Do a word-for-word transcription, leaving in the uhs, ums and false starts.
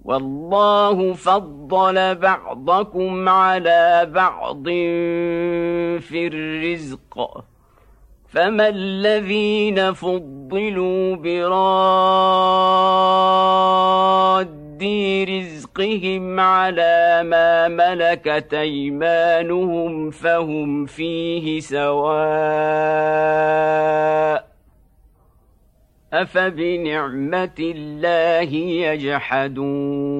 والله فضل بعضكم على بعض في الرزق فما الذين فضلوا براد رزقهم على ما ملكت أيمانهم فهم فيه سواء أفبنعمة الله يجحدون